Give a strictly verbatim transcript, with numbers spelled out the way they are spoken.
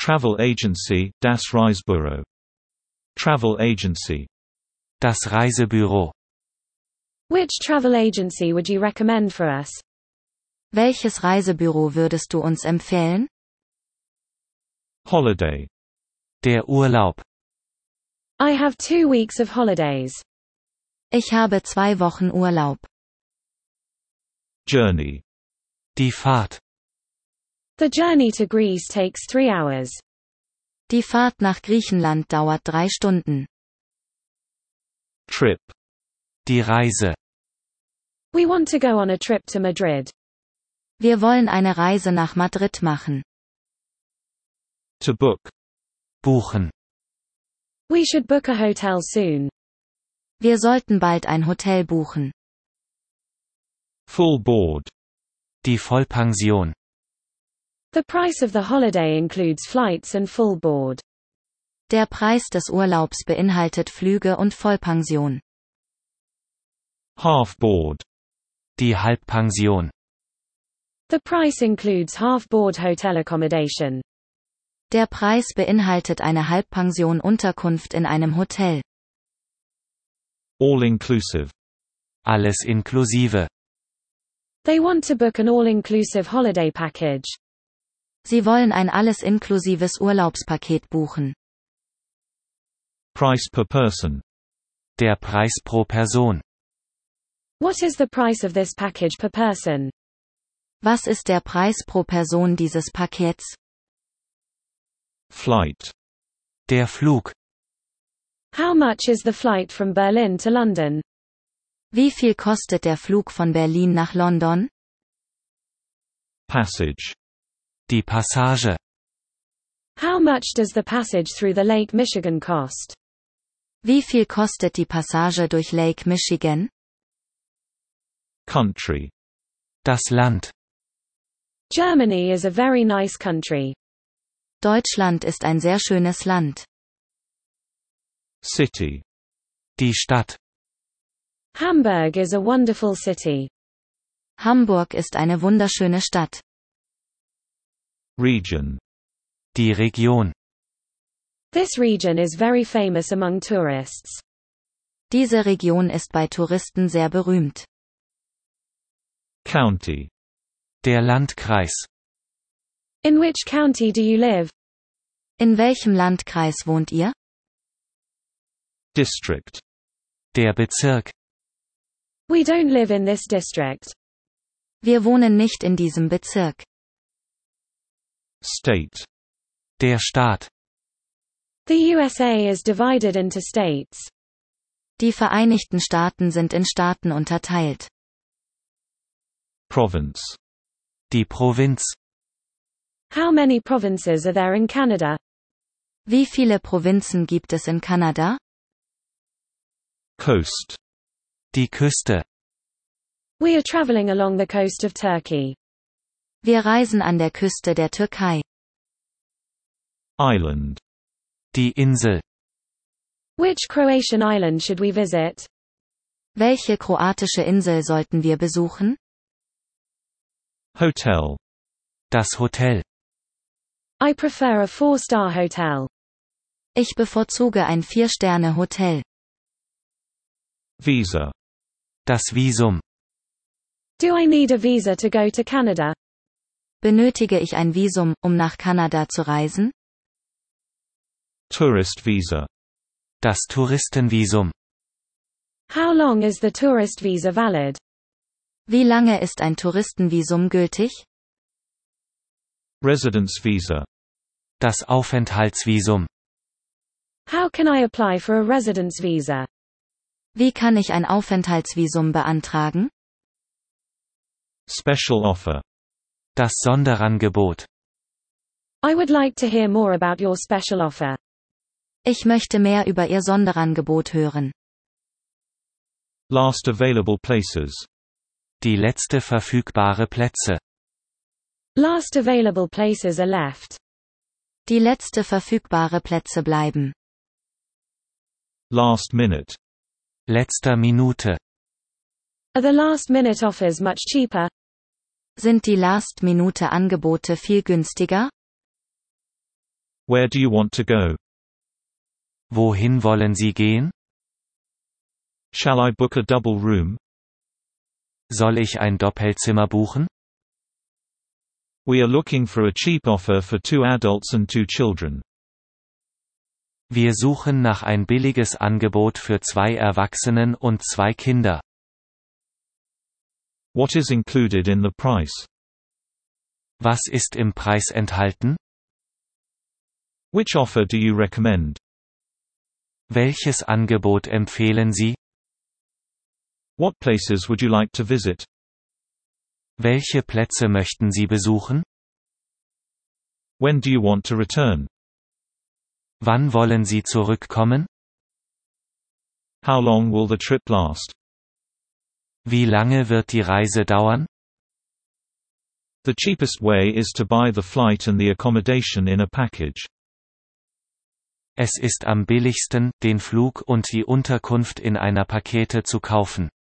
Travel Agency, das Reisebüro. Travel Agency. Das Reisebüro. Which travel agency would you recommend for us? Welches Reisebüro würdest du uns empfehlen? Holiday. Der Urlaub. I have two weeks of holidays. Ich habe zwei Wochen Urlaub. Journey. Die Fahrt. The journey to Greece takes three hours. Die Fahrt nach Griechenland dauert drei Stunden. Trip. Die Reise. We want to go on a trip to Madrid. Wir wollen eine Reise nach Madrid machen. To book. Buchen. We should book a hotel soon. Wir sollten bald ein Hotel buchen. Full board. Die Vollpension. The price of the holiday includes flights and full board. Der Preis des Urlaubs beinhaltet Flüge und Vollpension. Half board. Die Halbpension. The price includes half-board hotel accommodation. Der Preis beinhaltet eine Halbpension Unterkunft in einem Hotel. All inclusive. Alles inklusive. They want to book an all-inclusive holiday package. Sie wollen ein alles inklusives Urlaubspaket buchen. Price per person. Der Preis pro Person. What is the price of this package per person? Was ist der Preis pro Person dieses Pakets? Flight. Der Flug. How much is the flight from Berlin to London? Wie viel kostet der Flug von Berlin nach London? Passage. Die Passage. How much does the passage through the Lake Michigan cost? Wie viel kostet die Passage durch Lake Michigan? Country. Das Land. Germany is a very nice country. Deutschland ist ein sehr schönes Land. City. Die Stadt. Hamburg is a wonderful city. Hamburg ist eine wunderschöne Stadt. Region. Die Region. This region is very famous among tourists. Diese Region ist bei Touristen sehr berühmt. County. Der Landkreis. In which county do you live? In welchem Landkreis wohnt ihr? District. Der Bezirk. We don't live in this district. Wir wohnen nicht in diesem Bezirk. State. Der Staat. The U S A is divided into states. Die Vereinigten Staaten sind in Staaten unterteilt. Province. Die Provinz. How many provinces are there in Canada? Wie viele Provinzen gibt es in Kanada? Coast. Die Küste. We are traveling along the coast of Turkey. Wir reisen an der Küste der Türkei. Island. Die Insel. Which Croatian island should we visit? Welche kroatische Insel sollten wir besuchen? Hotel. Das Hotel. I prefer a four-star hotel. Ich bevorzuge ein Vier-Sterne-Hotel. Visa. Das Visum. Do I need a visa to go to Canada? Benötige ich ein Visum, um nach Kanada zu reisen? Tourist visa. Das Touristenvisum. How long is the tourist visa valid? Wie lange ist ein Touristenvisum gültig? Residence visa. Das Aufenthaltsvisum. How can I apply for a residence visa? Wie kann ich ein Aufenthaltsvisum beantragen? Special offer. Das Sonderangebot. I would like to hear more about your special offer. Ich möchte mehr über Ihr Sonderangebot hören. Last available places. Die letzte verfügbare Plätze. Last available places are left. Die letzte verfügbare Plätze bleiben. Last minute. Letzter Minute. Are the last-minute offers much cheaper? Sind die Last-Minute-Angebote viel günstiger? Where do you want to go? Wohin wollen Sie gehen? Shall I book a double room? Soll ich ein Doppelzimmer buchen? We are looking for a cheap offer for two adults and two children. Wir suchen nach ein billiges Angebot für zwei Erwachsenen und zwei Kinder. What is included in the price? Was ist im Preis enthalten? Which offer do you recommend? Welches Angebot empfehlen Sie? What places would you like to visit? Welche Plätze möchten Sie besuchen? When do you want to return? Wann wollen Sie zurückkommen? How long will the trip last? Wie lange wird die Reise dauern? The cheapest way is to buy the flight and the accommodation in a package. Es ist am billigsten, den Flug und die Unterkunft in einer Pakete zu kaufen.